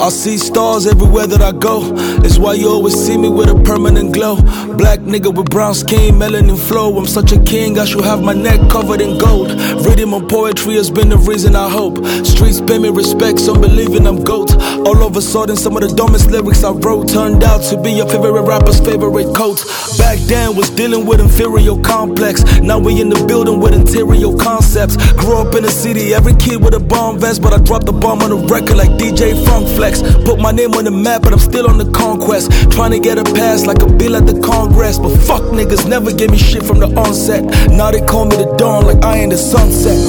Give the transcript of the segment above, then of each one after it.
I see stars everywhere that I go. It's why you always see me with a permanent glow. Black nigga with brown skin, melanin flow. I'm such a king, I should have my neck covered in gold. Reading my poetry has been the reason I hope. Streets pay me respect, some believing I'm GOAT. All of a sudden, some of the dumbest lyrics I wrote turned out to be your favorite rapper's favorite quote. Back then was dealing with inferior complex. Now we in the building with interior concepts. Grew up in the city, every kid with a bomb vest, but I dropped the bomb on the record like DJ Funk Flex. Put my name on the map, but I'm still on the conquest. Trying to get a pass like a bill at the Congress. But fuck niggas, never gave me shit from the onset. Now they call me the dawn like I ain't the sunset.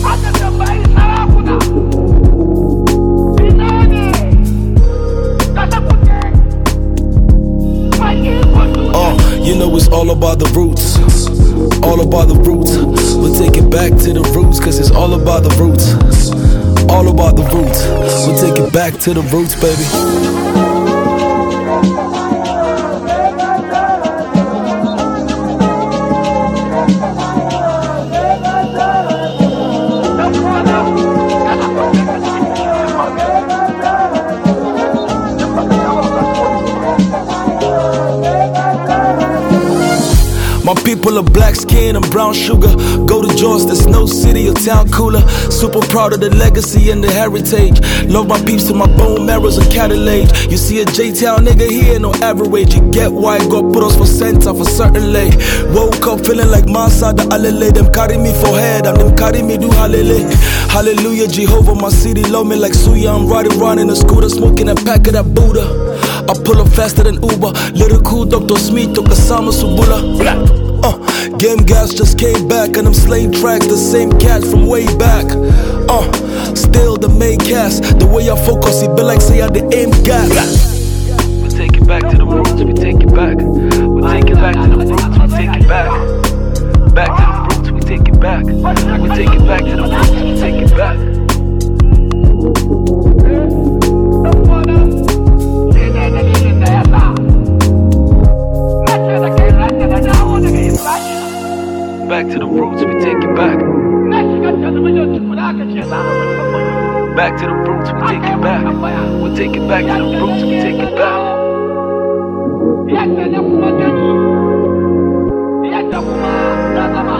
You know it's all about the roots, all about the roots. We'll take it back to the roots, cause it's all about the roots, all about the roots. We'll take it back to the roots, baby. My people are black skin and brown sugar. Go to George, there's no city or town cooler. Super proud of the legacy and the heritage. Love my peeps to my bone marrows and cartilage. You see a J-Town nigga here, no average. You get why God put us for center for certain lay. Woke up feeling like Mansa the Alele. Them carry me for head and them carry me do Hallelujah. Hallelujah, Jehovah, my city love me like Suya. I'm riding around in a scooter, smoking a pack of that Buddha. I pull up faster than Uber. Little cool Dr. Smith, Dr. Sama Subula. Game gas just came back and I'm slaying tracks, the same cat from way back. Still the main cast. The way I focus, it be like say I the aim gas. We take it back to the roots, we take it back. We take it back to the roots, we take it back. Back to the roots, we take it back. We take it back to the roots, we take it back. Back to the roots, we take it back. Back to the roots, we take it back. We take it back to the roots, we take it back.